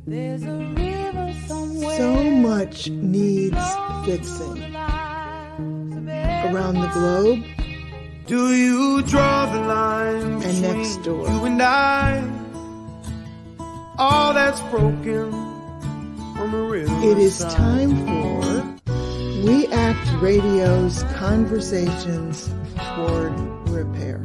There's a river somewhere. So much needs fixing around the globe. Do you draw the line and next door? You and I, all that's broken on the river. It is time for We Act Radio's Conversations Toward Repair.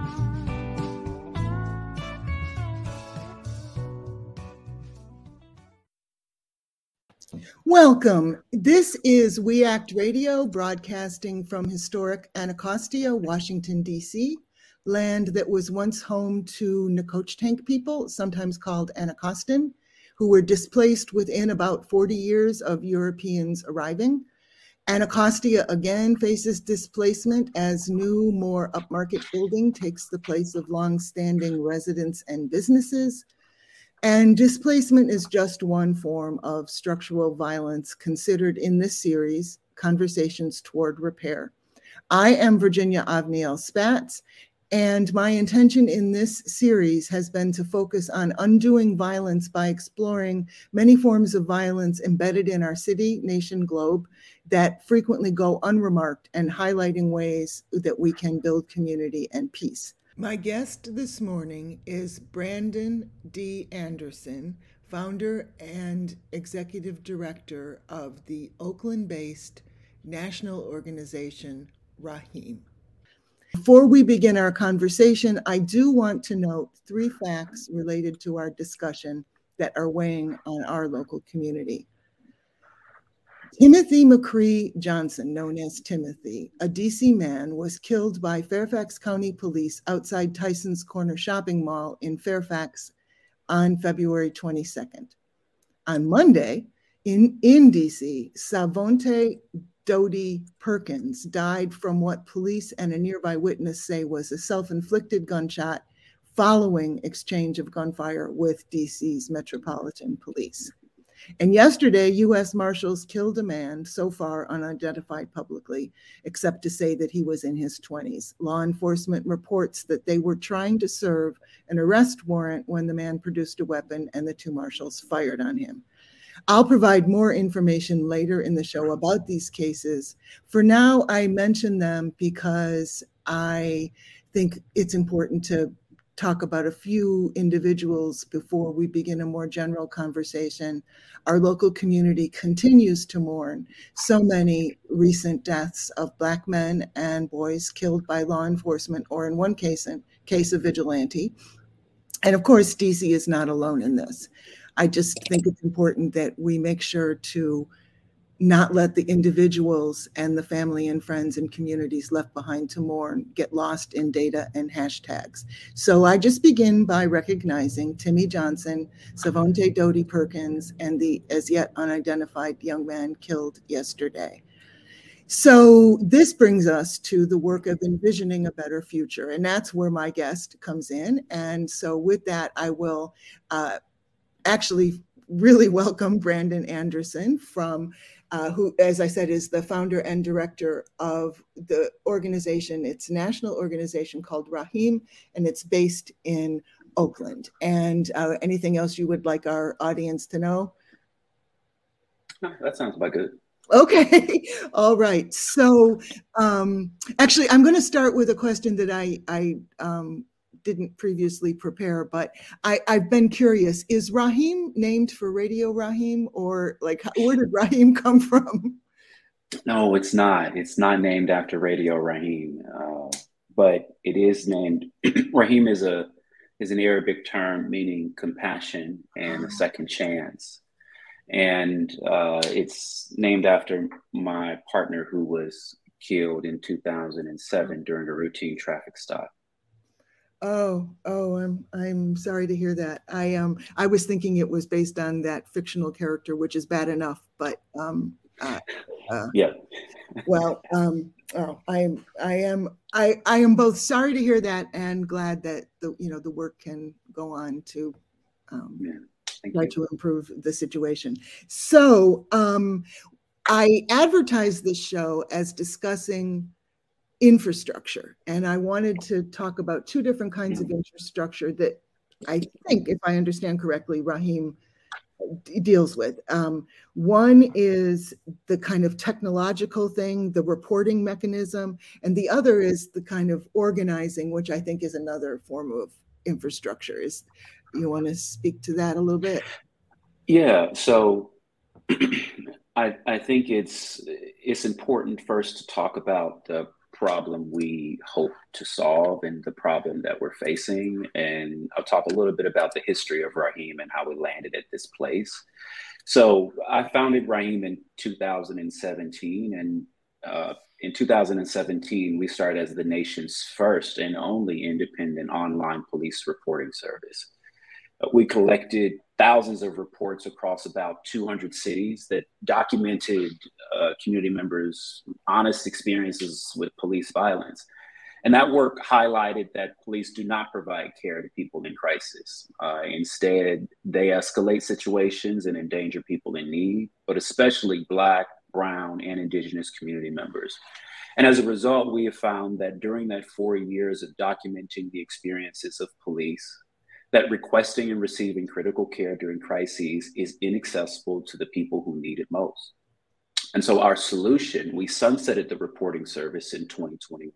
Welcome. This is We Act Radio, broadcasting from historic Anacostia, Washington, D.C., land that was once home to Nacotchtank people, sometimes called Anacostan, who were displaced within about 40 years of Europeans arriving. Anacostia again faces displacement as new, more upmarket building takes the place of long-standing residents and businesses. And displacement is just one form of structural violence considered in this series, Conversations Toward Repair. I am Virginia Avniel Spatz, and my intention in this series has been to focus on undoing violence by exploring many forms of violence embedded in our city, nation, globe that frequently go unremarked and highlighting ways that we can build community and peace. My guest this morning is Brandon D. Anderson, founder and executive director of the Oakland-based national organization Rahim. Before we begin our conversation, I do want to note 3 facts related to our discussion that are weighing on our local community. Timothy McCree Johnson, known as Timothy, a DC man, was killed by Fairfax County Police outside Tyson's Corner Shopping Mall in Fairfax on February 22nd. On Monday, in DC, Savonte Dodie Perkins died from what police and a nearby witness say was a self-inflicted gunshot following exchange of gunfire with DC's Metropolitan Police. And yesterday, U.S. Marshals killed a man, so far unidentified publicly, except to say that he was in his 20s. Law enforcement reports that they were trying to serve an arrest warrant when the man produced a weapon and the 2 marshals fired on him. I'll provide more information later in the show about these cases. For now, I mention them because I think it's important to talk about a few individuals before we begin a more general conversation. Our local community continues to mourn so many recent deaths of Black men and boys killed by law enforcement, or in one case, a vigilante. And of course, DC is not alone in this. I just think it's important that we make sure to not let the individuals and the family and friends and communities left behind to mourn get lost in data and hashtags. So I just begin by recognizing Timmy Johnson, Savonte Dodie Perkins, and the as yet unidentified young man killed yesterday. So this brings us to the work of envisioning a better future, and that's where my guest comes in. And so with that, I will actually really welcome Brandon Anderson from who, as I said, is the founder and director of the organization. It's a national organization called Rahim, and it's based in Oakland. And anything else you would like our audience to know? No, that sounds about good. Okay. All right. So actually, I'm going to start with a question that I didn't previously prepare, but I've been curious. Is Rahim named for Radio Rahim, or like where did Rahim come from? No, it's not. It's not named after Radio Rahim, but it is named. Rahim is an Arabic term meaning compassion and a second chance, and it's named after my partner who was killed in 2007 during a routine traffic stop. Oh, I'm sorry to hear that. I was thinking it was based on that fictional character, which is bad enough, but yeah. Well, I am both sorry to hear that and glad that the work can go on to try to improve the situation. So I advertised this show as discussing infrastructure. And I wanted to talk about 2 different kinds of infrastructure that I think, if I understand correctly, Rahim deals with. One is the kind of technological thing, the reporting mechanism, and the other is the kind of organizing, which I think is another form of infrastructure. You want to speak to that a little bit? Yeah, so I think it's important first to talk about the problem we hope to solve and the problem that we're facing. And I'll talk a little bit about the history of Raheem and how we landed at this place. So I founded Raheem in 2017, and in 2017, we started as the nation's first and only independent online police reporting service. We collected thousands of reports across about 200 cities that documented community members' honest experiences with police violence. And that work highlighted that police do not provide care to people in crisis. Instead, they escalate situations and endanger people in need, but especially Black, Brown, and Indigenous community members. And as a result, we have found that during that 4 years of documenting the experiences of police, that requesting and receiving critical care during crises is inaccessible to the people who need it most. And so our solution, we sunsetted the reporting service in 2021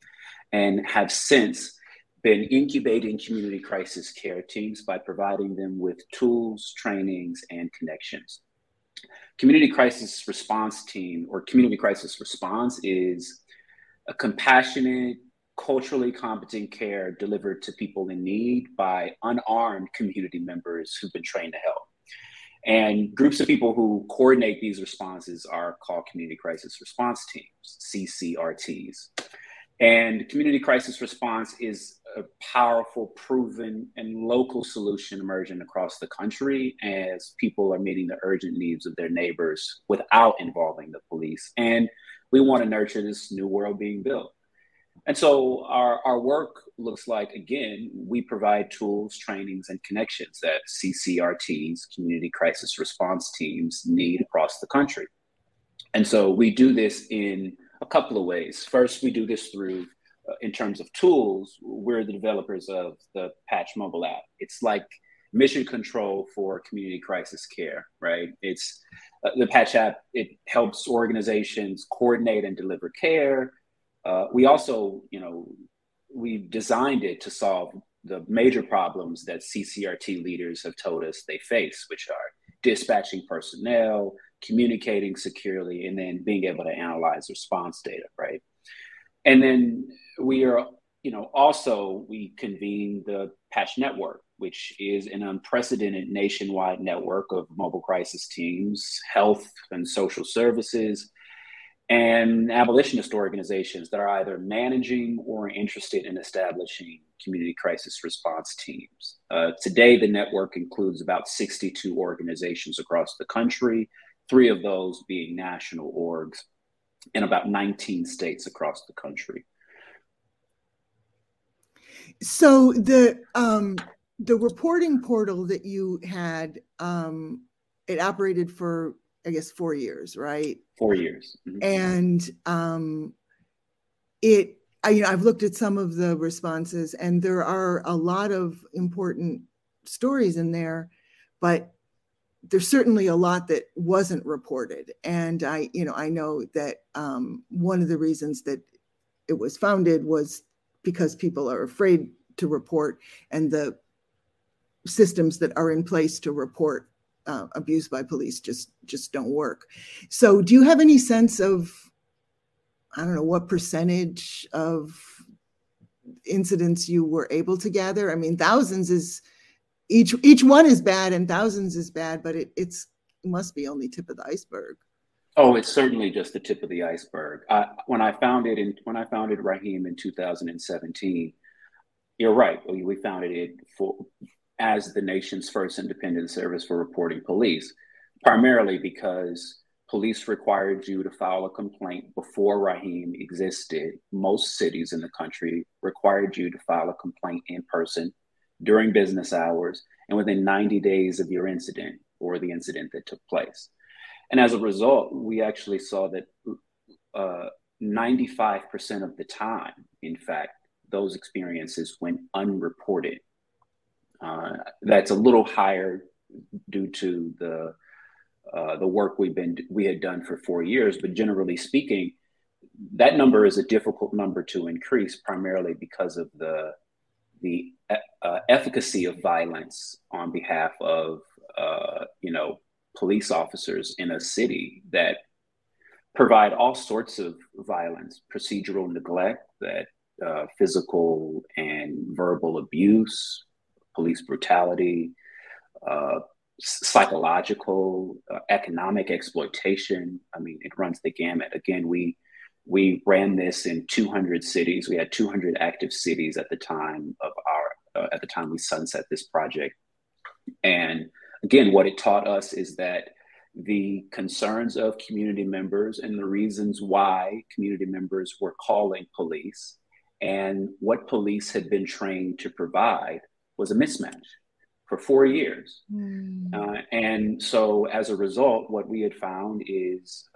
and have since been incubating community crisis care teams by providing them with tools, trainings, and connections. Community crisis response team, or community crisis response, is a compassionate, culturally competent care delivered to people in need by unarmed community members who've been trained to help. And groups of people who coordinate these responses are called community crisis response teams, CCRTs. And community crisis response is a powerful, proven, and local solution emerging across the country as people are meeting the urgent needs of their neighbors without involving the police. And we want to nurture this new world being built. And so our work looks like, again, we provide tools, trainings, and connections that CCRTs, community crisis response teams, need across the country. And so we do this in a couple of ways. First, we do this through, in terms of tools, we're the developers of the Patch mobile app. It's like mission control for community crisis care, right? It's the Patch app, it helps organizations coordinate and deliver care. We also, we've designed it to solve the major problems that CCRT leaders have told us they face, which are dispatching personnel, communicating securely, and then being able to analyze response data, right? And then we are, we convene the Patch Network, which is an unprecedented nationwide network of mobile crisis teams, health and social services, and abolitionist organizations that are either managing or interested in establishing community crisis response teams. Today, the network includes about 62 organizations across the country, 3 of those being national orgs, in about 19 states across the country. So the reporting portal that you had, it operated for, I guess, 4 years, right? 4 years. Mm-hmm. And I've looked at some of the responses, and there are a lot of important stories in there, but there's certainly a lot that wasn't reported. And I know that one of the reasons that it was founded was because people are afraid to report, and the systems that are in place to report abuse by police just don't work. So do you have any sense of, I don't know, what percentage of incidents you were able to gather? I mean, thousands is, each one is bad and thousands is bad, but it must be only tip of the iceberg. Oh, it's certainly just the tip of the iceberg. When I founded Raheem in 2017, you're right. We founded it as the nation's first independent service for reporting police, primarily because police required you to file a complaint before Raheem existed. Most cities in the country required you to file a complaint in person during business hours and within 90 days of your incident or the incident that took place. And as a result, we actually saw that 95% of the time, in fact, those experiences went unreported. That's a little higher due to the work we had done for 4 years. But generally speaking, that number is a difficult number to increase, primarily because of the efficacy of violence on behalf of police officers in a city that provide all sorts of violence, procedural neglect, that physical and verbal abuse, police brutality, psychological, economic exploitation. I mean, it runs the gamut. Again, we ran this in 200 cities. We had 200 active cities at the time of at the time we sunset this project. And again, what it taught us is that the concerns of community members and the reasons why community members were calling police and what police had been trained to provide was a mismatch for 4 years. And so as a result, what we had found is,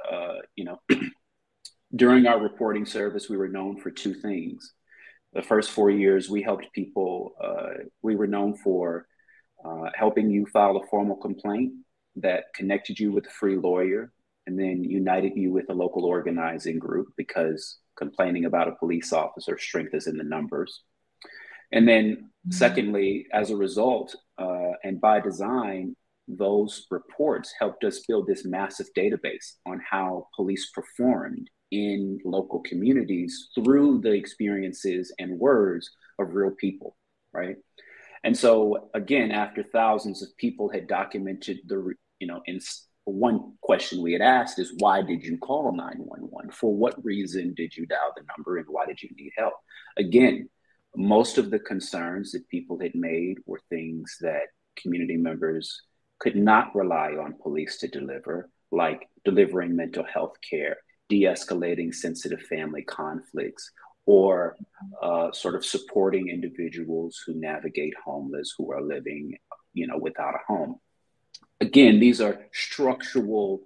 during our reporting service, we were known for two things. The first 4 years, we helped people, we were known for helping you file a formal complaint that connected you with a free lawyer and then united you with a local organizing group, because complaining about a police officer, strength is in the numbers. And then secondly, as a result, and by design, those reports helped us build this massive database on how police performed in local communities through the experiences and words of real people, right? And so again, after thousands of people had documented in one question we had asked is, why did you call 911? For what reason did you dial the number, and why did you need help? Again, most of the concerns that people had made were things that community members could not rely on police to deliver, like delivering mental health care, de-escalating sensitive family conflicts, or sort of supporting individuals who navigate homeless, who are living, without a home. Again, these are structural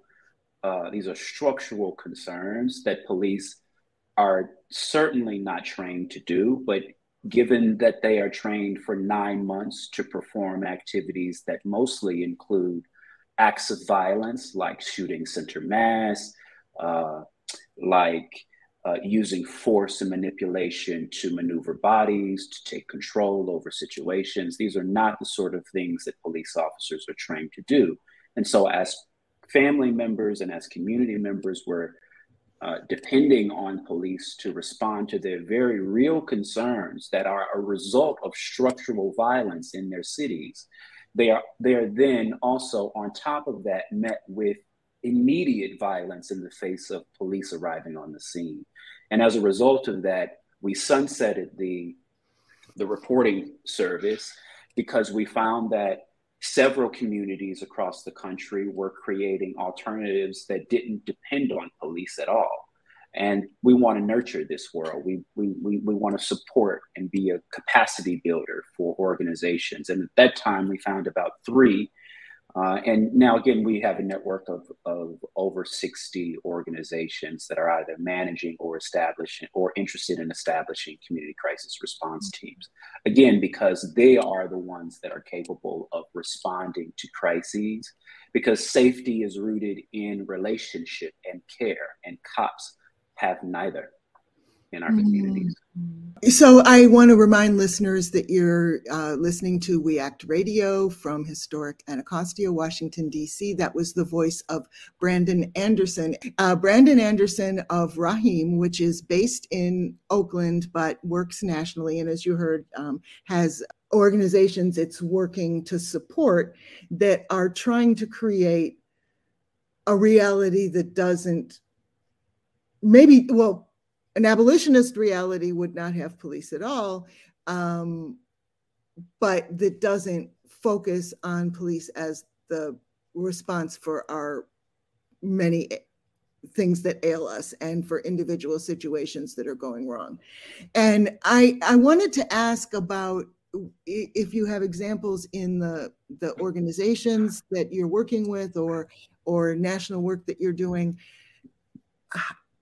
concerns that police are certainly not trained to do, but given that they are trained for 9 months to perform activities that mostly include acts of violence, like shooting center mass, using force and manipulation to maneuver bodies, to take control over situations. These are not the sort of things that police officers are trained to do. And so as family members and as community members were depending on police to respond to their very real concerns that are a result of structural violence in their cities, they are then also on top of that met with immediate violence in the face of police arriving on the scene. And as a result of that, we sunsetted the reporting service because we found that several communities across the country were creating alternatives that didn't depend on police at all. And we want to nurture this world. We want to support and be a capacity builder for organizations. And at that time, we found about 3. And now, again, we have a network of over 60 organizations that are either managing or establishing or interested in establishing community crisis response teams. Again, because they are the ones that are capable of responding to crises, because safety is rooted in relationship and care, and cops have neither in our communities. So I want to remind listeners that you're listening to We Act Radio from historic Anacostia, Washington, D.C. That was the voice of Brandon Anderson. Brandon Anderson of Rahim, which is based in Oakland, but works nationally. And as you heard, has organizations it's working to support that are trying to create a reality that doesn't an abolitionist reality would not have police at all, but that doesn't focus on police as the response for our many things that ail us and for individual situations that are going wrong. And I wanted to ask about if you have examples in the organizations that you're working with or national work that you're doing.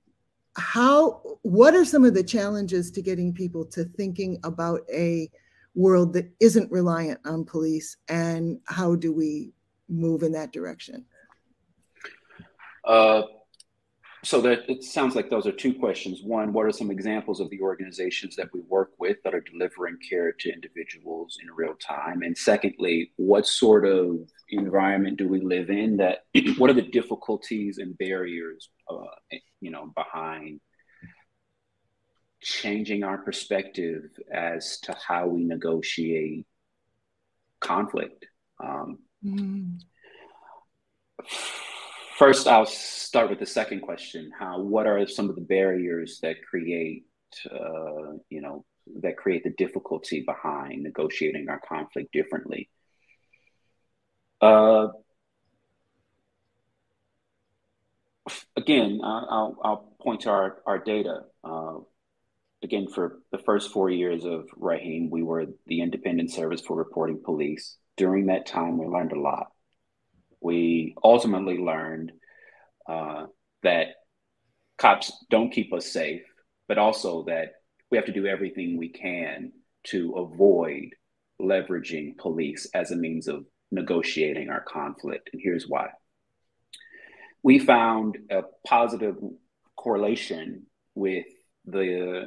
What are some of the challenges to getting people to thinking about world that isn't reliant on police, and how do we move in that direction? So that it sounds like those are two questions. One, what are some examples of the organizations that we work with that are delivering care to individuals in real time? And secondly, what sort of environment do we live in that, what are the difficulties and barriers, behind changing our perspective as to how we negotiate conflict? First, I'll start with the second question. What are some of the barriers that create the difficulty behind negotiating our conflict differently? Again, I'll point to our data. Again, for the first 4 years of Raheem, we were the independent service for reporting police. During that time, we learned a lot. We ultimately learned that cops don't keep us safe, but also that we have to do everything we can to avoid leveraging police as a means of negotiating our conflict. And here's why. We found a positive correlation with the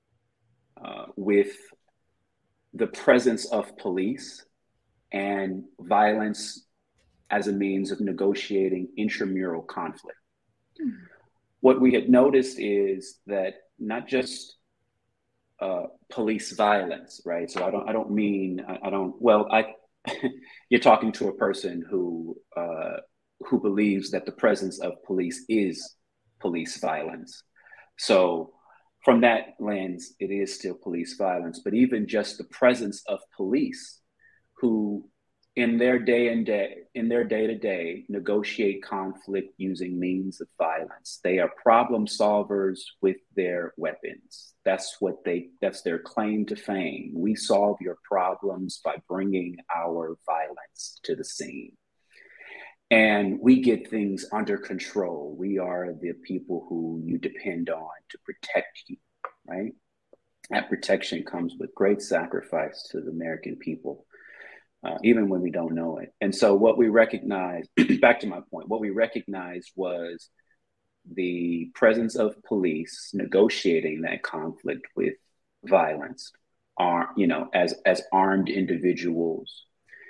presence of police and violence as a means of negotiating intramural conflict. What we had noticed is that not just police violence, right? So you're talking to a person who believes that the presence of police is police violence. So from that lens, it is still police violence, but even just the presence of police who in their day-to-day negotiate conflict using means of violence. They are problem solvers with their weapons. That's their claim to fame. We solve your problems by bringing our violence to the scene. And we get things under control. We are the people who you depend on to protect you, right? That protection comes with great sacrifice to the American people. Even when we don't know it. And so what we recognized, back to my point, what we recognized was the presence of police negotiating that conflict with violence, as armed individuals.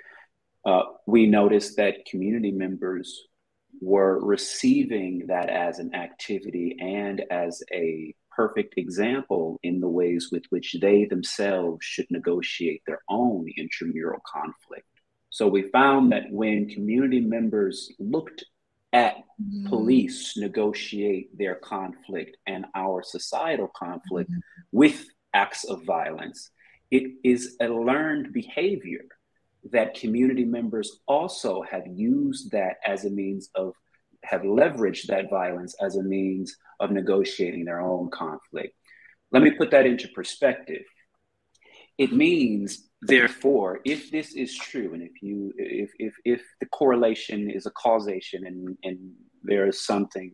We noticed that community members were receiving that as an activity and as a perfect example in the ways with which they themselves should negotiate their own intramural conflict. So we found that when community members looked at police negotiate their conflict and our societal conflict with acts of violence, it is a learned behavior that community members also have used that as a means of, have leveraged that violence as a means of negotiating their own conflict. Let me put that into perspective. It means, therefore, if this is true, and if the correlation is a causation, and there is something,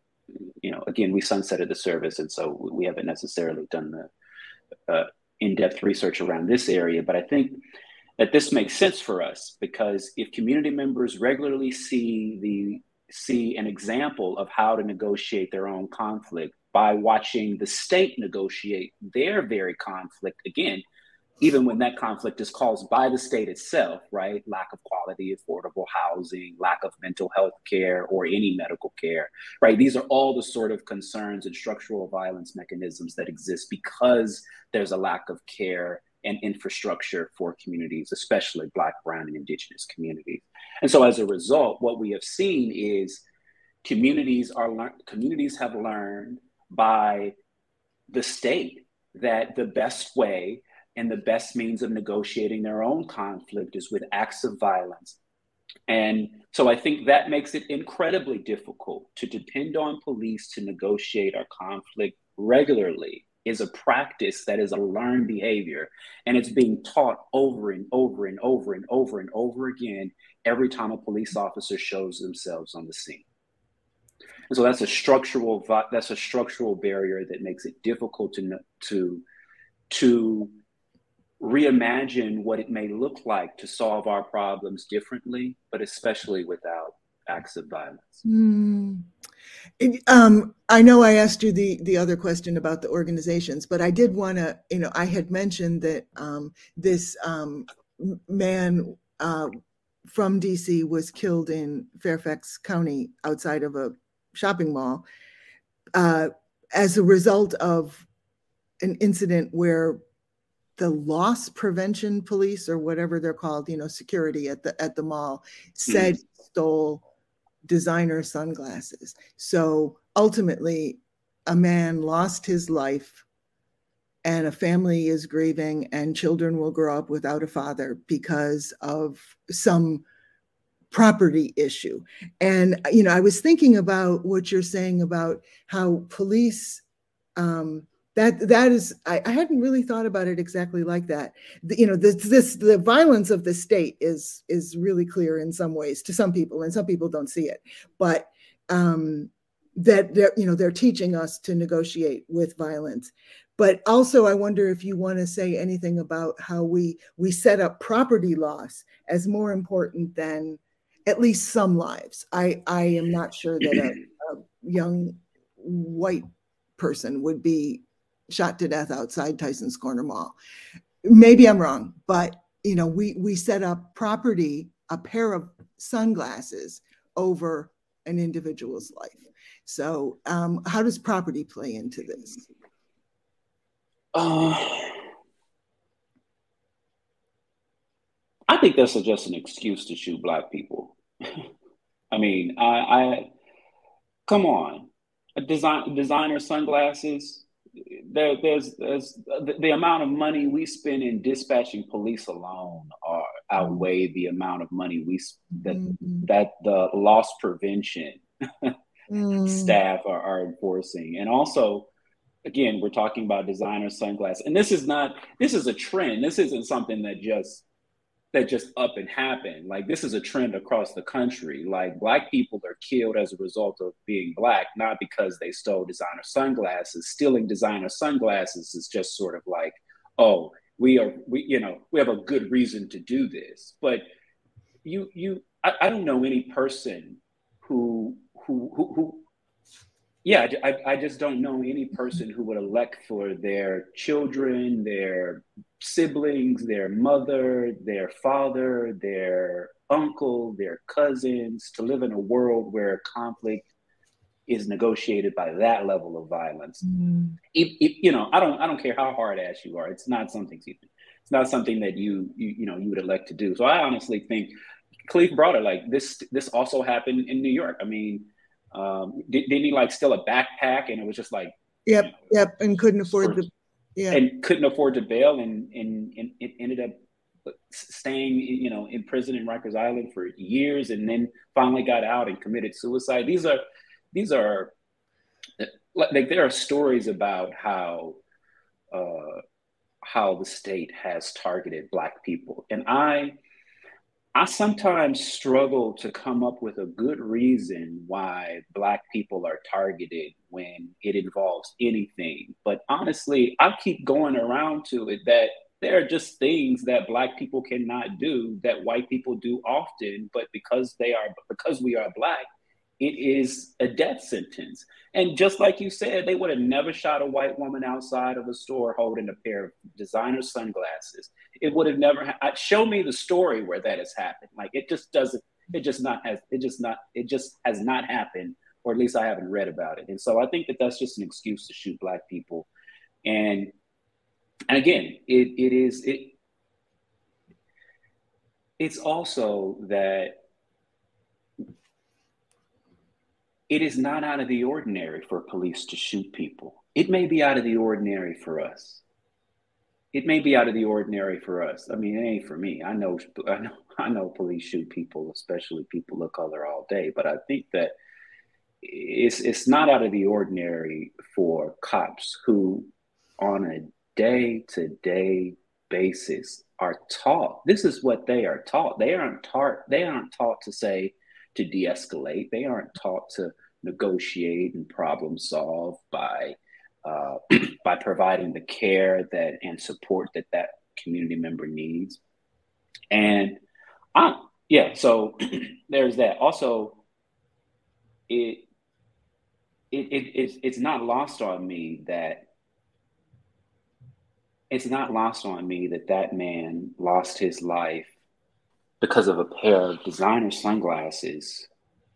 again, we sunsetted the service, and so we haven't necessarily done the in-depth research around this area, but I think that this makes sense for us, because if community members regularly see an example of how to negotiate their own conflict by watching the state negotiate their very conflict, again, even when that conflict is caused by the state itself, right? Lack of quality, affordable housing, lack of mental health care or any medical care, right? These are all the sort of concerns and structural violence mechanisms that exist because there's a lack of care and infrastructure for communities, especially Black, Brown, and Indigenous communities. And so as a result, what we have seen is communities have learned by the state that the best way and the best means of negotiating their own conflict is with acts of violence. And so I think that makes it incredibly difficult to depend on police to negotiate our conflict regularly. Is a practice that is a learned behavior, and it's being taught over and over and over and over and over again every time a police officer shows themselves on the scene. And so that's a structural barrier that makes it difficult to reimagine what it may look like to solve our problems differently, but especially without acts of violence. I know I asked you the other question about the organizations, but I did want to, I had mentioned that this man from DC was killed in Fairfax County outside of a shopping mall as a result of an incident where the loss prevention police, or whatever they're called, security at the mall, said he stole designer sunglasses. So ultimately, a man lost his life, and a family is grieving, and children will grow up without a father because of some property issue. And I was thinking about what you're saying about how police that is, I hadn't really thought about it exactly like that. The violence of the state is really clear in some ways to some people, and some people don't see it. But that they're teaching us to negotiate with violence. But also, I wonder if you want to say anything about how we set up property loss as more important than at least some lives. I am not sure that a young white person would be shot to death outside Tyson's Corner Mall. Maybe I'm wrong, but we set up property, a pair of sunglasses, over an individual's life. So how does property play into this? I think that's just an excuse to shoot Black people. I mean, I come on, designer sunglasses. There's the amount of money we spend in dispatching police alone outweigh the amount of money that the loss prevention staff are enforcing. And also, again, we're talking about designer sunglasses, and this is a trend. This isn't something that just up and happened. Like, this is a trend across the country. Like, Black people are killed as a result of being Black, not because they stole designer sunglasses. Stealing designer sunglasses is just sort of like, oh, we have a good reason to do this. But I don't know any person I just don't know any person who would elect for their children, their siblings, their mother, their father, their uncle, their cousins, to live in a world where conflict is negotiated by that level of violence. I don't care how hard ass you are. It's not something that you would elect to do. So I honestly think Khalif brought it, like this also happened in New York. I mean, didn't he steal a backpack, and it was just like yep, and couldn't afford to bail, and it ended up staying in prison in Rikers Island for years, and then finally got out and committed suicide. These are like, there are stories about how the state has targeted Black people, and I sometimes struggle to come up with a good reason why Black people are targeted when it involves anything. But honestly, I keep going around to it that there are just things that Black people cannot do that white people do often, but because we are Black, it is a death sentence. And just like you said, they would have never shot a white woman outside of a store holding a pair of designer sunglasses. It would have never. Show me the story where that has happened. Like, it just doesn't. It just has not happened, or at least I haven't read about it. And so I think that that's just an excuse to shoot Black people. And again, it's also that it is not out of the ordinary for police to shoot people. It may be out of the ordinary for us. I mean, it ain't for me. I know police shoot people, especially people of color, all day. But I think that it's not out of the ordinary for cops who, on a day-to-day basis, are taught. This is what they are taught. They aren't taught to say, to de-escalate. They aren't taught to negotiate and problem solve by providing the care and support that community member needs. And so there's that. Also, it's not lost on me that that man lost his life because of a pair of designer sunglasses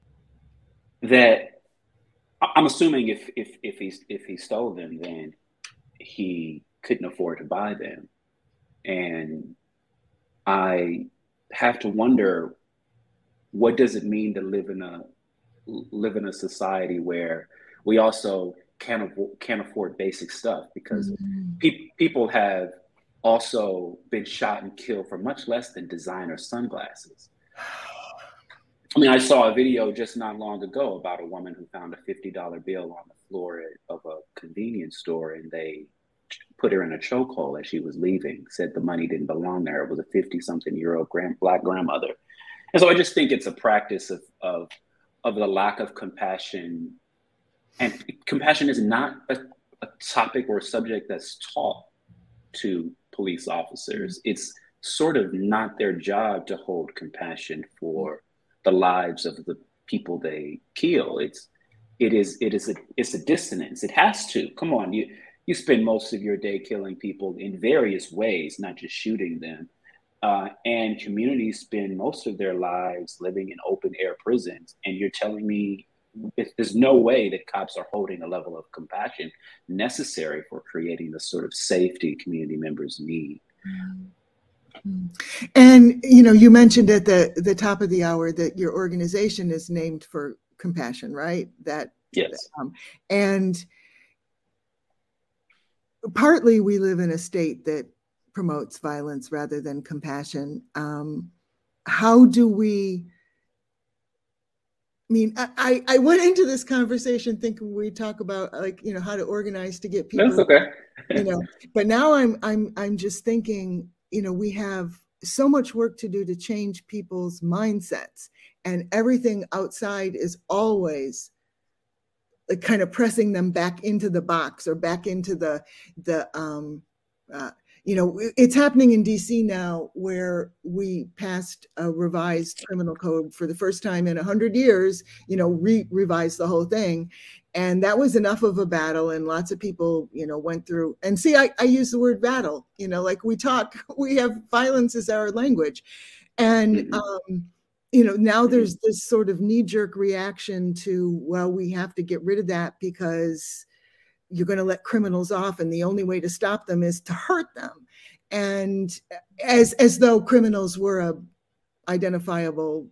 that I'm assuming if he stole them, then he couldn't afford to buy them. And I have to wonder, what does it mean to live in a society where we also can't afford basic stuff? Because people have also been shot and killed for much less than designer sunglasses. I mean, I saw a video just not long ago about a woman who found a $50 bill on the floor of a convenience store, and they put her in a chokehold as she was leaving, said the money didn't belong there. It was a 50-something-year-old Black grandmother. And so I just think it's a practice of the lack of compassion. And compassion is not a topic or a subject that's taught to police officers. It's sort of not their job to hold compassion for the lives of the people they kill. It's a dissonance. It has to. Come on, you spend most of your day killing people in various ways, not just shooting them. And communities spend most of their lives living in open air prisons. And you're telling me there's no way that cops are holding a level of compassion necessary for creating the sort of safety community members need. And, you mentioned at the top of the hour that your organization is named for compassion, right? Yes. And partly we live in a state that promotes violence rather than compassion. How do we, I went into this conversation thinking we talk about how to organize to get people. That's okay. But now I'm just thinking, we have so much work to do to change people's mindsets, and everything outside is always kind of pressing them back into the box or back into it's happening in DC now, where we passed a revised criminal code for the first time in 100 years, revised the whole thing. And that was enough of a battle. And lots of people, went through, and see, I use the word battle, like we have violence as our language. And, now there's this sort of knee-jerk reaction to, well, we have to get rid of that because you're going to let criminals off, and the only way to stop them is to hurt them. And as though criminals were a identifiable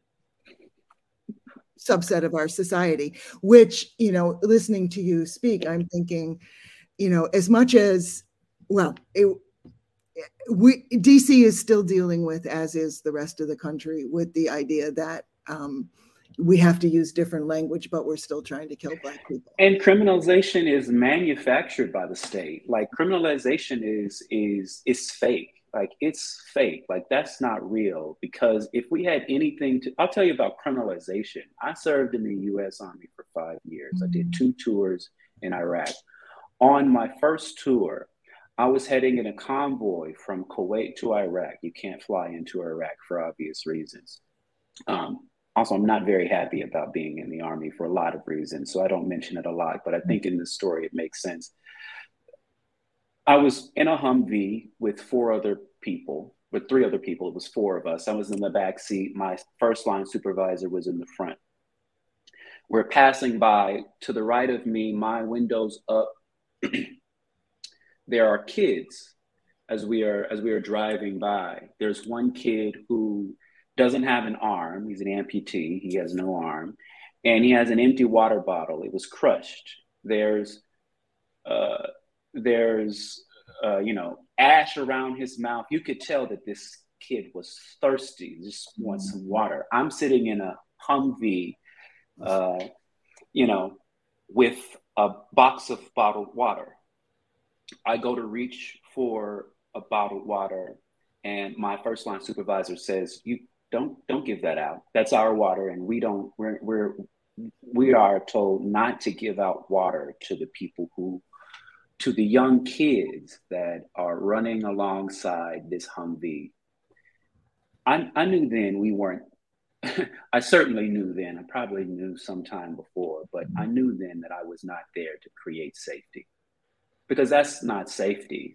subset of our society, which, listening to you speak, I'm thinking, as much as, DC is still dealing with, as is the rest of the country, with the idea that we have to use different language, but we're still trying to kill Black people. And criminalization is manufactured by the state. Like, criminalization is fake. Like, it's fake. Like, that's not real. Because if we had anything I'll tell you about criminalization. I served in the U.S. Army for 5 years. I did 2 tours in Iraq. On my first tour, I was heading in a convoy from Kuwait to Iraq. You can't fly into Iraq for obvious reasons. Also, I'm not very happy about being in the Army for a lot of reasons, so I don't mention it a lot, but I think in this story it makes sense. I was in a Humvee with 3 other people. It was 4 of us. I was in the back seat. My first line supervisor was in the front. We're passing by. To the right of me, my window's up. There are kids as we are driving by. There's one kid who doesn't have an arm. He's an amputee. He has no arm. And he has an empty water bottle. It was crushed. There's ash around his mouth. You could tell that this kid was thirsty, just wants some water. I'm sitting in a Humvee, with a box of bottled water. I go to reach for a bottled water, and my first line supervisor says, "You don't give that out. That's our water, and we are told not to give out water to the people who to the young kids that are running alongside this Humvee, I knew then we weren't, I certainly knew then, I probably knew sometime before, but I knew then that I was not there to create safety, because that's not safety.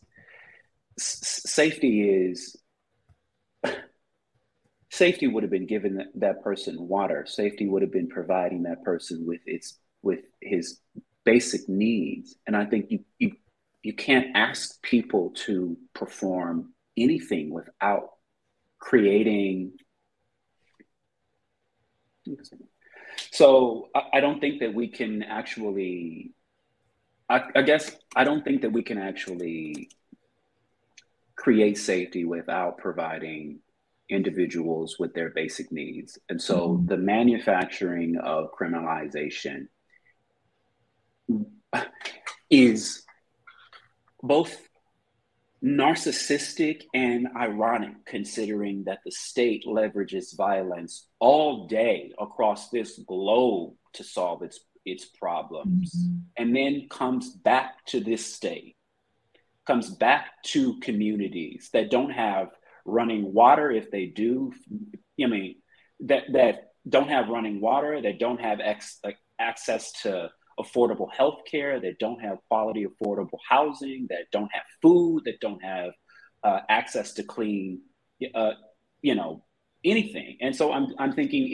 Safety would have been giving that person water. Safety would have been providing that person with his basic needs. And I think you can't ask people to perform anything without creating. So I don't think that we can actually, I guess I don't think that we can actually create safety without providing individuals with their basic needs. And so the manufacturing of criminalization is both narcissistic and ironic, considering that the state leverages violence all day across this globe to solve its problems, and then comes back to this state, comes back to communities that don't have running water. If they do, that don't have running water, that don't have access to affordable health care, that don't have quality, affordable housing, that don't have food, that don't have access to clean, anything. And so I'm thinking,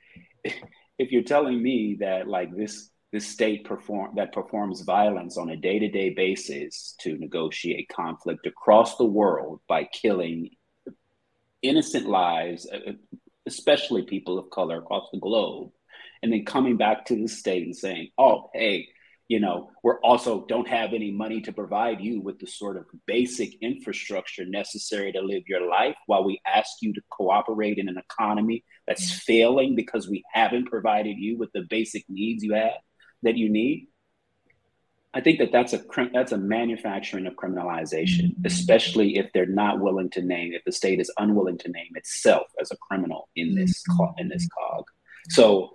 if you're telling me that like this state performs violence on a day-to-day basis to negotiate conflict across the world by killing innocent lives, especially people of color across the globe, and then coming back to the state and saying, oh, hey, we're also don't have any money to provide you with the sort of basic infrastructure necessary to live your life, while we ask you to cooperate in an economy that's failing because we haven't provided you with the basic needs that you need. I think that's a manufacturing of criminalization, especially if they're not willing to name, if the state is unwilling to name itself as a criminal in this cog. So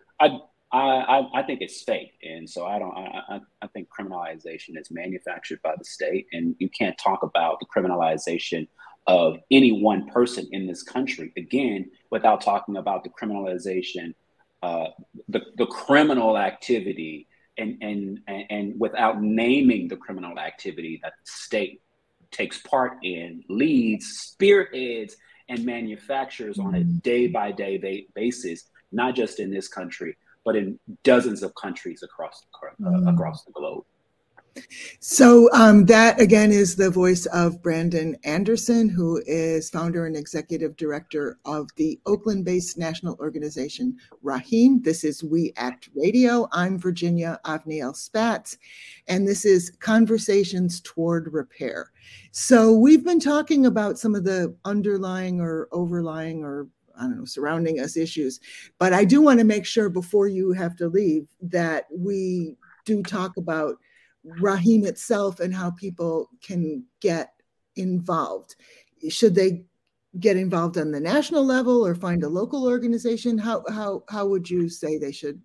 I think it's fake, and so I think criminalization is manufactured by the state, and you can't talk about the criminalization of any one person in this country again without talking about the criminalization, the criminal activity. And without naming the criminal activity that the state takes part in, leads, spearheads, and manufactures on a day-by-day basis, not just in this country, but in dozens of countries across the globe. So that, again, is the voice of Brandon Anderson, who is founder and executive director of the Oakland-based national organization, Raheem. This is We Act Radio. I'm Virginia Avniel Spatz, and this is Conversations Toward Repair. So we've been talking about some of the underlying or overlying or surrounding us issues, but I do want to make sure before you have to leave that we do talk about Raheem itself and how people can get involved. Should they get involved on the national level or find a local organization? How would you say they should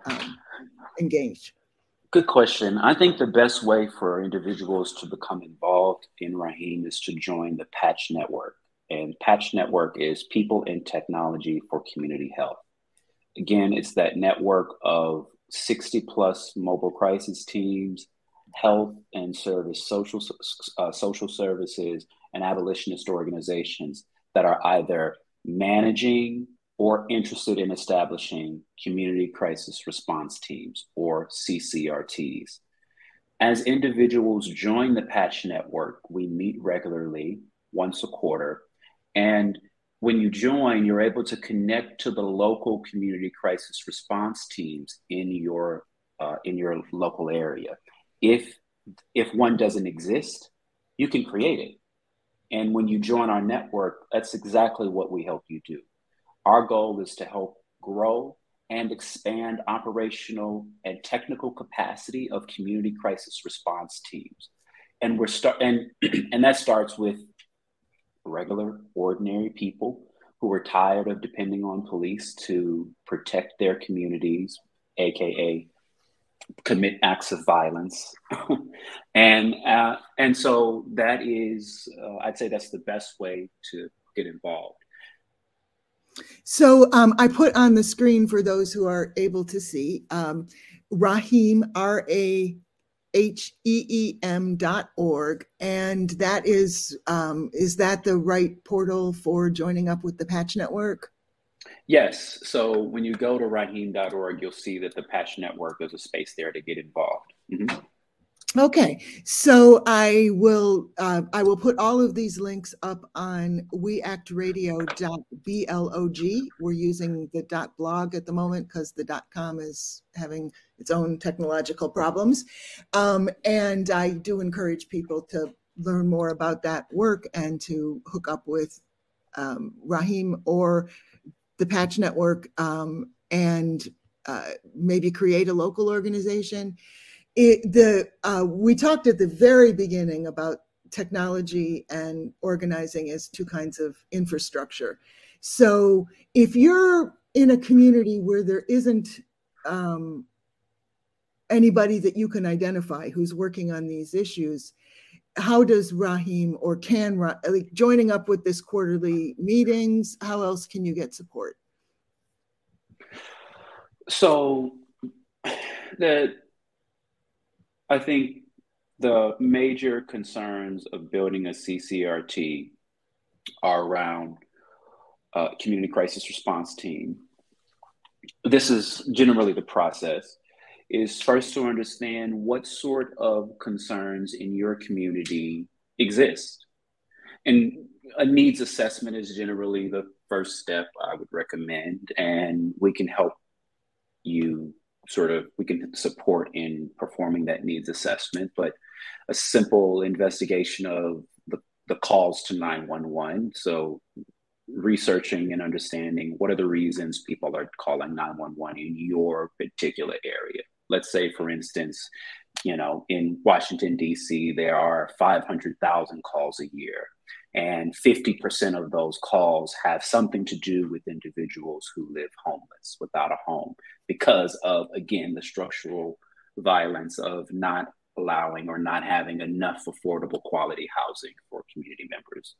engage? Good question. I think the best way for individuals to become involved in Raheem is to join the Patch Network. And Patch Network is People in Technology for Community Health. Again, it's that network of 60 plus mobile crisis teams, health and service, social services, and abolitionist organizations that are either managing or interested in establishing community crisis response teams, or CCRTs. As individuals join the Patch Network, we meet regularly once a quarter. And when you join, you're able to connect to the local community crisis response teams in your local area. If one doesn't exist, you can create it. And when you join our network, that's exactly what we help you do. Our goal is to help grow and expand operational and technical capacity of community crisis response teams. And and that starts with regular, ordinary people who are tired of depending on police to protect their communities, AKA commit acts of violence. And so that is, I'd say that's the best way to get involved. So I put on the screen for those who are able to see, Raheem, RAHEEM.org. And that is that the right portal for joining up with the Patch Network? Yes. So when you go to Raheem.org, you'll see that the Patch Network, there's a space there to get involved. Mm-hmm. Okay, so I will put all of these links up on weactradio.blog. We're using the .blog at the moment because the .com is having its own technological problems. And I do encourage people to learn more about that work and to hook up with Raheem or the Patch Network and maybe create a local organization. We talked at the very beginning about technology and organizing as two kinds of infrastructure. So if you're in a community where there isn't anybody that you can identify who's working on these issues, how does Raheem or joining up with this quarterly meetings, how else can you get support? So I think the major concerns of building a CCRT are around community crisis response team. This is generally the process, is first to understand what sort of concerns in your community exist. And a needs assessment is generally the first step I would recommend, and we can help you we can support in performing that needs assessment, but a simple investigation of the calls to 911. So researching and understanding what are the reasons people are calling 911 in your particular area. Let's say, for instance, in Washington, D.C., there are 500,000 calls a year, and 50% of those calls have something to do with individuals who live homeless, without a home, because of, again, the structural violence of not allowing or not having enough affordable quality housing for community members.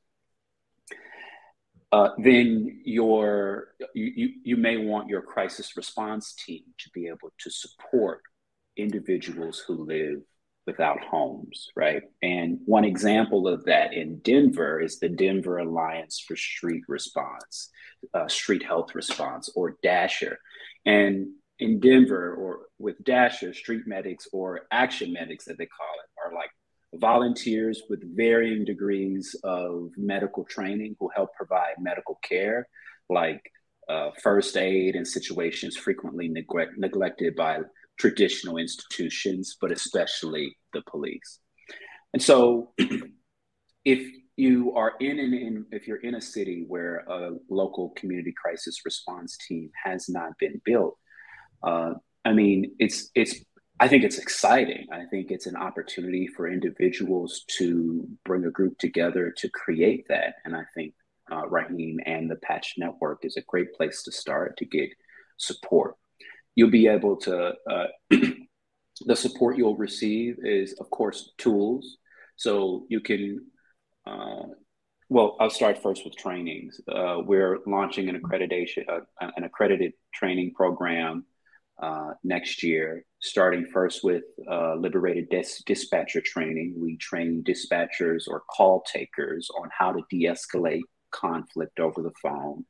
Then you may want your crisis response team to be able to support individuals who live without homes, right? And one example of that in Denver is the Denver Alliance for Street Response, Street Health Response, or DASHR. And in Denver, or with DASHR, street medics, or action medics that they call it, are like volunteers with varying degrees of medical training who help provide medical care, like first aid in situations frequently neglected by traditional institutions, but especially the police. And so if you're in a city where a local community crisis response team has not been built, I think it's exciting. I think it's an opportunity for individuals to bring a group together to create that. And I think Raheem and the Patch Network is a great place to start to get support. You'll be able to, the support you'll receive is, of course, tools. So you can, I'll start first with trainings. We're launching an accredited training program next year, starting first with liberated dispatcher training. We train dispatchers or call takers on how to de-escalate conflict over the phone.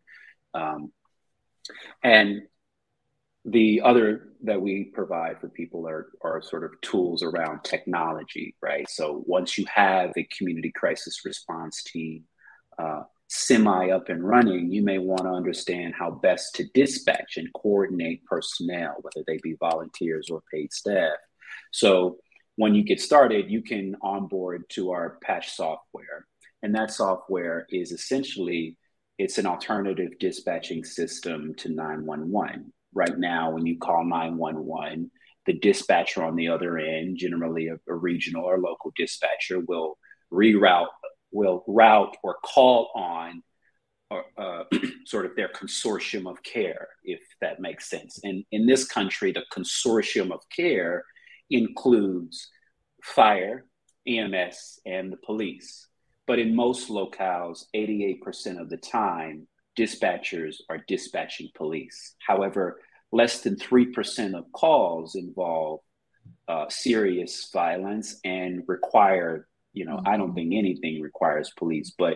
And the other that we provide for people are sort of tools around technology, right? So once you have a community crisis response team semi up and running, you may want to understand how best to dispatch and coordinate personnel, whether they be volunteers or paid staff. So when you get started, you can onboard to our Patch software. And that software is essentially, it's an alternative dispatching system to 911. Right now, when you call 911, the dispatcher on the other end, generally a regional or local dispatcher, will route or call on sort of their consortium of care, if that makes sense. And in this country, the consortium of care includes fire, EMS, and the police. But in most locales, 88% of the time, dispatchers are dispatching police. However, less than 3% of calls involve serious violence and require, I don't think anything requires police, but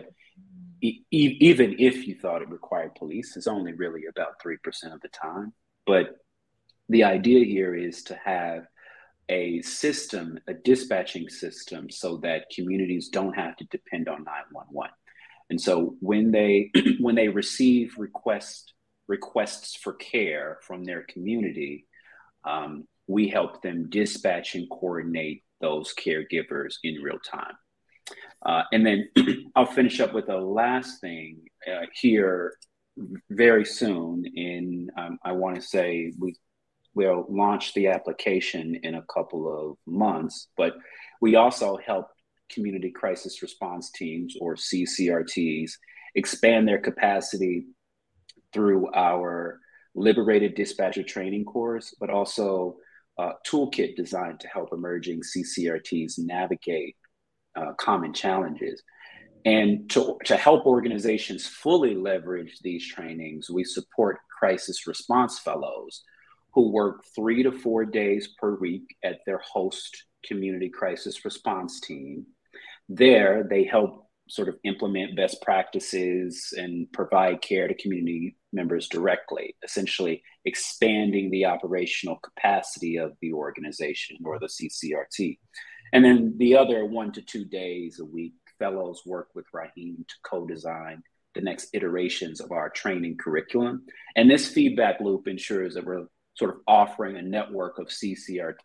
even if you thought it required police, it's only really about 3% of the time. But the idea here is to have a system, a dispatching system, so that communities don't have to depend on 911. And so when they receive requests for care from their community, we help them dispatch and coordinate those caregivers in real time. And then I'll finish up with the last thing here very soon. I want to say we'll launch the application in a couple of months, but we also help community crisis response teams, or CCRTs, expand their capacity through our Liberated Dispatcher training course, but also a toolkit designed to help emerging CCRTs navigate common challenges. And to help organizations fully leverage these trainings, we support crisis response fellows who work 3 to 4 days per week at their host community crisis response team. There, they help sort of implement best practices and provide care to community members directly, essentially expanding the operational capacity of the organization or the CCRT. And then the other 1 to 2 days a week, fellows work with Raheem to co-design the next iterations of our training curriculum. And this feedback loop ensures that we're sort of offering our network of CCRTs,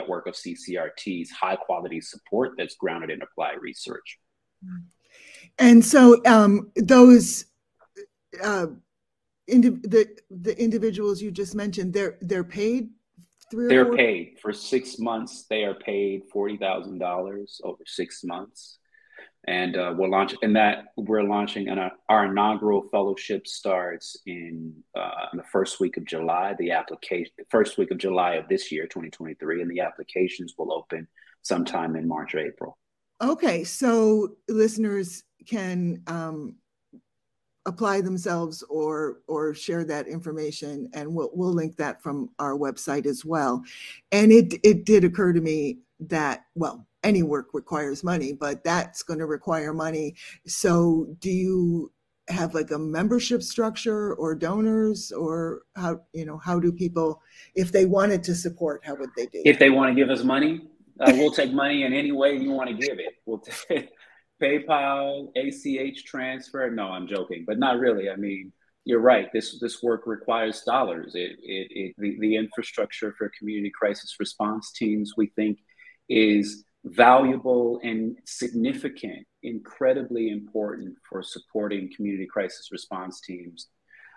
high quality support that's grounded in applied research. And so those the individuals you just mentioned, they're paid They're paid for 6 months. They are paid $40,000 over 6 months, and we're launching. And our inaugural fellowship starts in the first week of July. First week of July of this year, 2023, and the applications will open sometime in March or April. Okay, so listeners can apply themselves or share that information, and we'll link that from our website as well. And it did occur to me that, well, any work requires money, but that's going to require money. So do you have like a membership structure or donors, or how do people, if they wanted to support, how would they do? If they want to give us money, we'll take money in any way you want to give it. We'll take PayPal, ACH transfer. No, I'm joking, but not really. I mean, you're right. This work requires dollars. The infrastructure for community crisis response teams, we think, is valuable and significant, incredibly important for supporting community crisis response teams.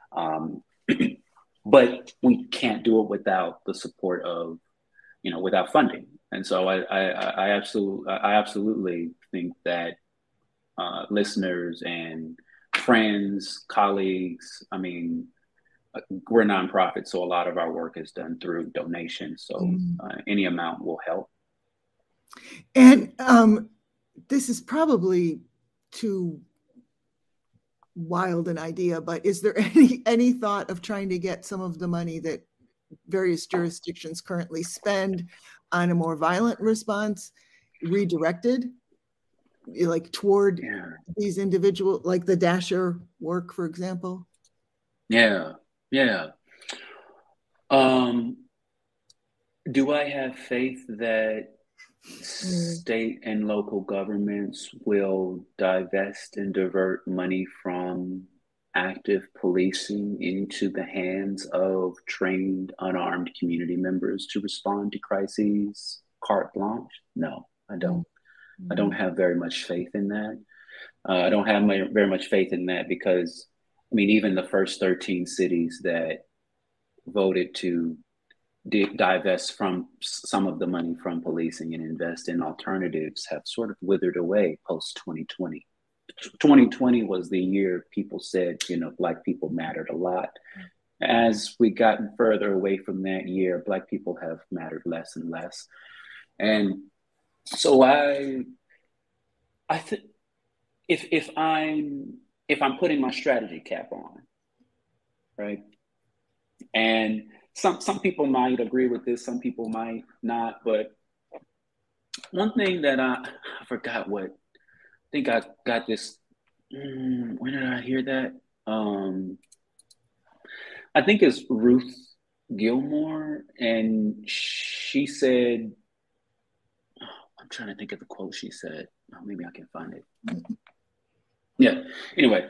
But we can't do it without the support of, without funding. And so I absolutely think that listeners and friends, colleagues, I mean, we're a nonprofit, so a lot of our work is done through donations. So any amount will help. And this is probably too wild an idea, but is there any thought of trying to get some of the money that various jurisdictions currently spend on a more violent response redirected, like toward these individual, like the Dasher work, for example? Yeah. Do I have faith that state and local governments will divest and divert money from active policing into the hands of trained, unarmed community members to respond to crises carte blanche? No, I don't. I don't have very much faith in that. I don't have very much faith in that because, I mean, even the first 13 cities that voted to divest from some of the money from policing and invest in alternatives have sort of withered away post 2020. 2020 was the year people said, Black people mattered a lot. As we gotten further away from that year, Black people have mattered less and less. And so I think if I'm putting my strategy cap on, right? And some people might agree with this, some people might not, but one thing that I forgot what, I think I got this, when did I hear that? I think it's Ruth Gilmore, and she said, I'm trying to think of the quote she said. Oh, maybe I can find it. Yeah, anyway.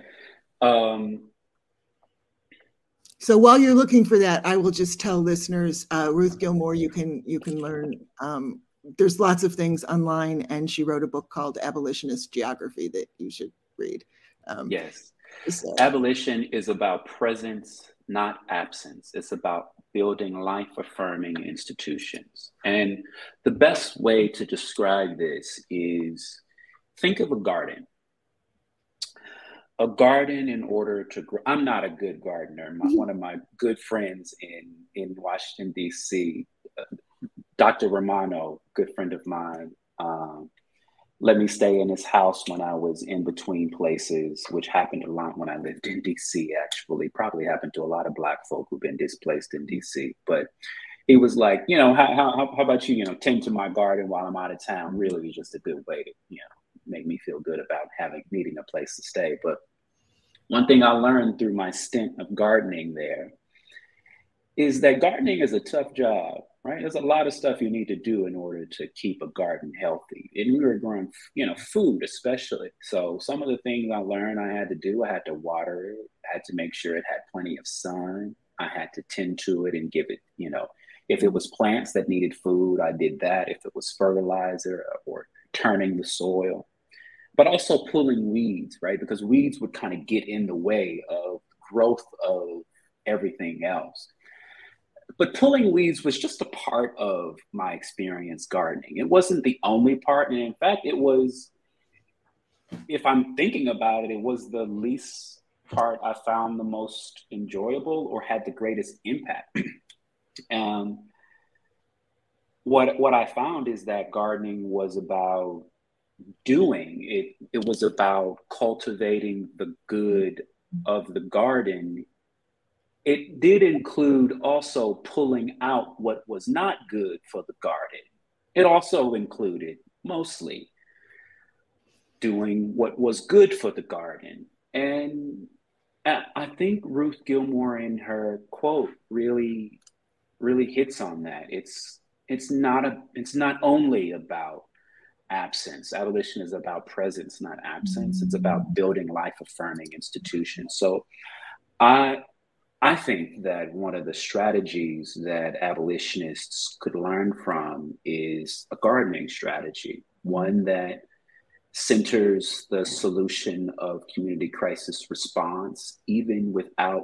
So while you're looking for that, I will just tell listeners, Ruth Gilmore, you can learn, there's lots of things online, and she wrote a book called Abolitionist Geography that you should read. Yes. So. Abolition is about presence, not absence. It's about building life-affirming institutions. And the best way to describe this is, think of a garden. A garden, in order to grow, I'm not a good gardener. One of my good friends in Washington, D.C., Dr. Romano, good friend of mine, let me stay in his house when I was in between places, which happened a lot when I lived in D.C., actually. Probably happened to a lot of Black folk who've been displaced in D.C. But he was like, how about you, tend to my garden while I'm out of town? Really is just a good way to, make me feel good about needing a place to stay. But one thing I learned through my stint of gardening there is that gardening is a tough job, right? There's a lot of stuff you need to do in order to keep a garden healthy. And we were growing, food especially. So some of the things I learned I had to do, I had to water it, I had to make sure it had plenty of sun. I had to tend to it and give it, if it was plants that needed food, I did that. If it was fertilizer or turning the soil, but also pulling weeds, right? Because weeds would kind of get in the way of growth of everything else. But pulling weeds was just a part of my experience gardening. It wasn't the only part. And in fact, it was, if I'm thinking about it, it was the least part I found the most enjoyable or had the greatest impact. What I found is that gardening was about doing. It was about cultivating the good of the garden. It did include also pulling out what was not good for the garden. It also included mostly doing what was good for the garden. And I think Ruth Gilmore in her quote really hits on that. It's not only about absence. Abolition is about presence, not absence. It's about building life-affirming institutions. So I think that one of the strategies that abolitionists could learn from is a gardening strategy, one that centers the solution of community crisis response, even without,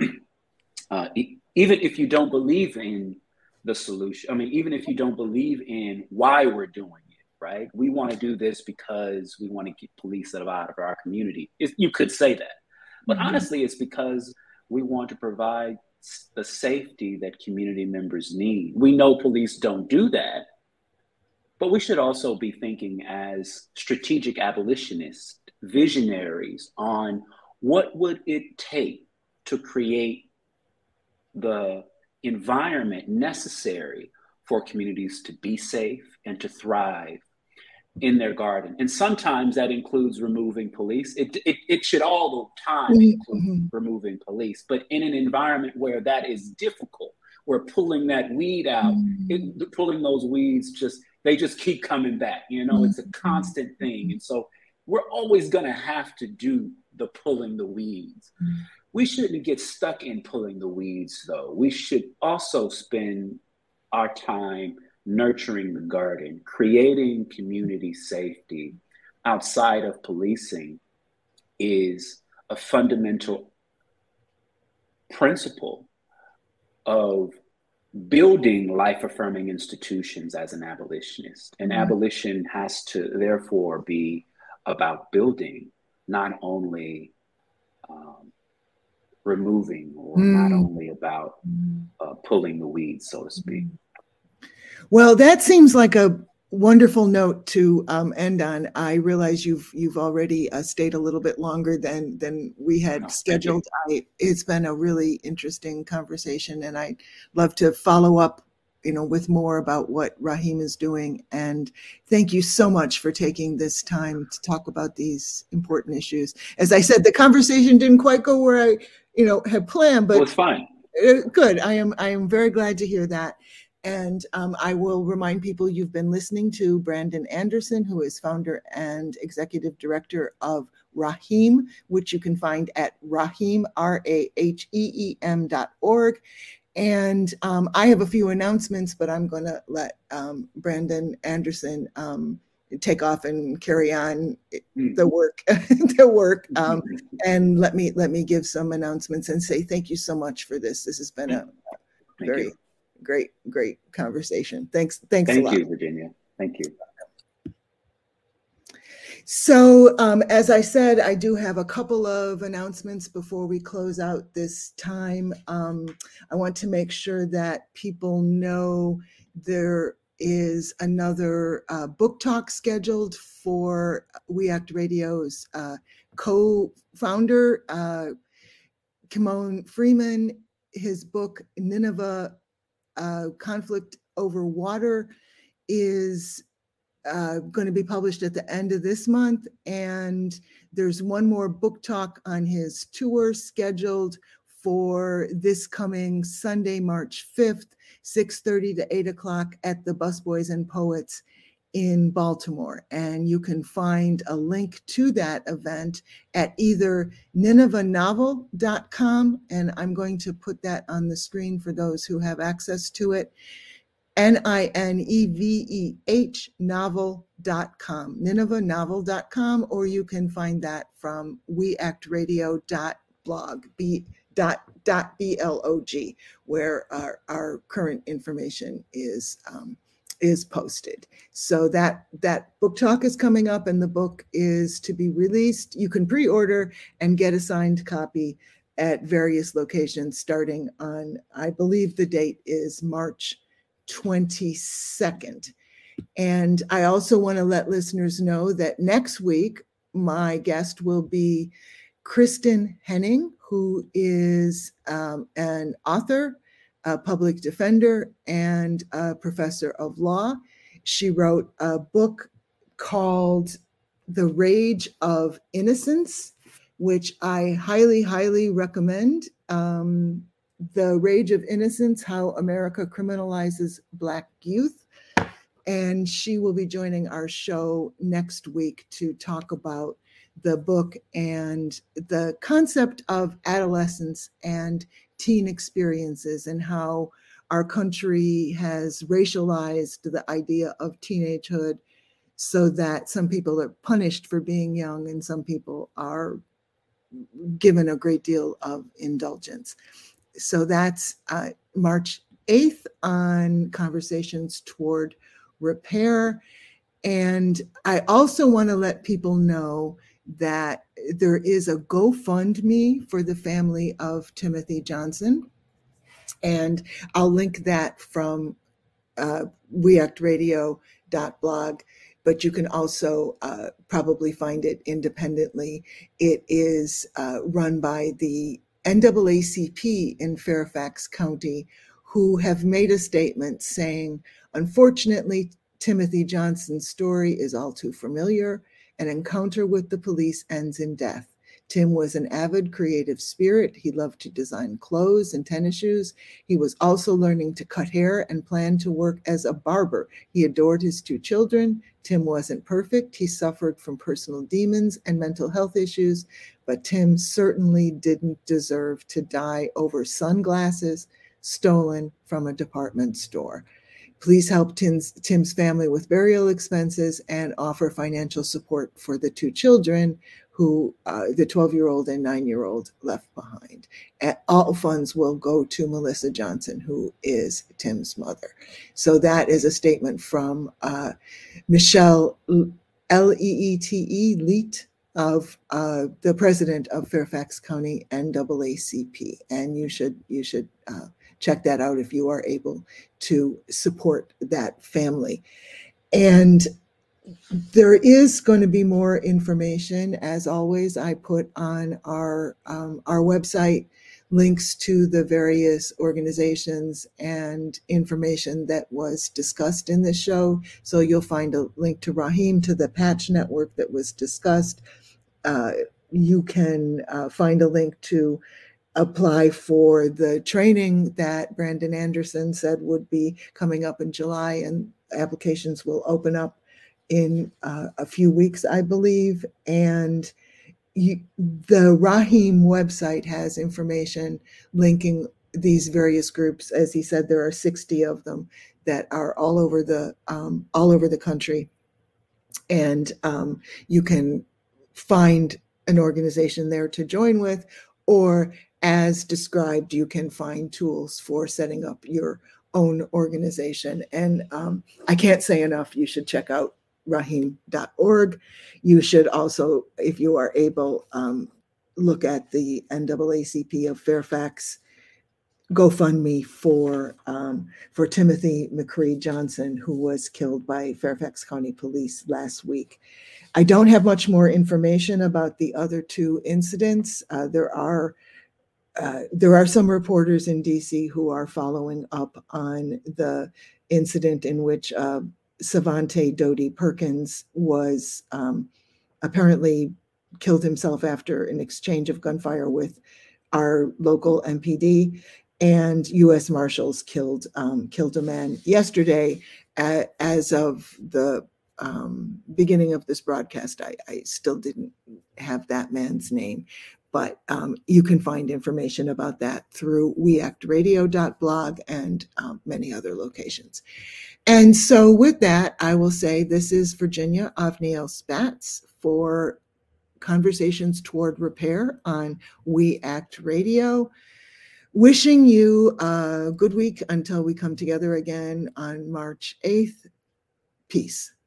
even if you don't believe in the solution. Even if you don't believe in why we're doing it, right? We want to do this because we want to get police out of our community. You could say that, but honestly, it's because we want to provide the safety that community members need. We know police don't do that, but we should also be thinking as strategic abolitionists, visionaries on what would it take to create the environment necessary for communities to be safe and to thrive in their garden. And sometimes that includes removing police. It should all the time include removing police, but in an environment where that is difficult, where pulling that weed out, pulling those weeds, they just keep coming back. It's a constant thing. And so we're always gonna have to do the pulling the weeds. We shouldn't get stuck in pulling the weeds though. We should also spend our time nurturing the garden, creating community safety outside of policing is a fundamental principle of building life-affirming institutions as an abolitionist. And abolition has to therefore be about building not only removing or not only about pulling the weeds, so to speak. Well, that seems like a wonderful note to end on. I realize you've already stayed a little bit longer than we had scheduled. It's been a really interesting conversation, and I'd love to follow up, with more about what Rahim is doing. And thank you so much for taking this time to talk about these important issues. As I said, the conversation didn't quite go where I, had planned, but it's fine. Good. I am very glad to hear that. And I will remind people you've been listening to Brandon Anderson, who is founder and executive director of Rahim, which you can find at Rahim, RAHEEM.org. And I have a few announcements, but I'm going to let Brandon Anderson take off and carry on the work, and let me give some announcements and say thank you so much for this. This has been a very great conversation. Thanks a lot. Thank you, Virginia. Thank you. So as I said, I do have a couple of announcements before we close out this time. I want to make sure that people know there is another book talk scheduled for We Act Radio's co-founder, Kimon Freeman. His book, Nineveh, Conflict Over Water, is going to be published at the end of this month. And there's one more book talk on his tour scheduled for this coming Sunday, March 5th, 6:30 to 8 o'clock at the Busboys and Poets in Baltimore. And you can find a link to that event at either ninevehnovel.com, and I'm going to put that on the screen for those who have access to it, NINEVEH novel.com, ninevehnovel.com, or you can find that from weactradio.blog, .blog, where our current information is posted. So that book talk is coming up, and the book is to be released. You can pre-order and get a signed copy at various locations starting on, I believe the date is March 22nd. And I also want to let listeners know that next week, my guest will be Kristen Henning, who is an author, a public defender, and a professor of law. She wrote a book called The Rage of Innocence, which I highly, highly recommend. The Rage of Innocence, How America Criminalizes Black Youth. And she will be joining our show next week to talk about the book and the concept of adolescence and teen experiences, and how our country has racialized the idea of teenagehood so that some people are punished for being young and some people are given a great deal of indulgence. So that's March 8th on Conversations Toward Repair. And I also want to let people know that there is a GoFundMe for the family of Timothy Johnson. And I'll link that from weactradio.blog, but you can also probably find it independently. It is run by the NAACP in Fairfax County, who have made a statement saying, unfortunately, Timothy Johnson's story is all too familiar. An encounter with the police ends in death. Tim was an avid creative spirit. He loved to design clothes and tennis shoes. He was also learning to cut hair and planned to work as a barber. He adored his 2 children. Tim wasn't perfect. He suffered from personal demons and mental health issues, but Tim certainly didn't deserve to die over sunglasses stolen from a department store. Please help Tim's family with burial expenses and offer financial support for the 2 children who the 12-year-old and 9-year-old left behind. All funds will go to Melissa Johnson, who is Tim's mother. So that is a statement from Michelle Leete, of the president of Fairfax County NAACP, and you should check that out if you are able to support that family. And there is going to be more information. As always, I put on our website links to the various organizations and information that was discussed in this show. So you'll find a link to Rahim, to the Patch Network that was discussed. You can find a link to apply for the training that Brandon Anderson said would be coming up in July, and applications will open up in a few weeks, I believe. And the Rahim website has information linking these various groups. As he said, there are 60 of them that are all over the country, and you can find an organization there to join with, or as described, you can find tools for setting up your own organization. And I can't say enough, you should check out rahim.org. You should also, if you are able, look at the NAACP of Fairfax GoFundMe for Timothy McCree Johnson, who was killed by Fairfax County Police last week. I don't have much more information about the other two incidents. There are some reporters in DC who are following up on the incident in which Savante Doty Perkins was apparently killed himself after an exchange of gunfire with our local MPD, and U.S. Marshals killed a man yesterday. As of the beginning of this broadcast, I still didn't have that man's name, but you can find information about that through weactradio.blog and many other locations. And so with that, I will say this is Virginia Avniel Spatz for Conversations Toward Repair on We Act Radio. Wishing you a good week until we come together again on March 8th. Peace.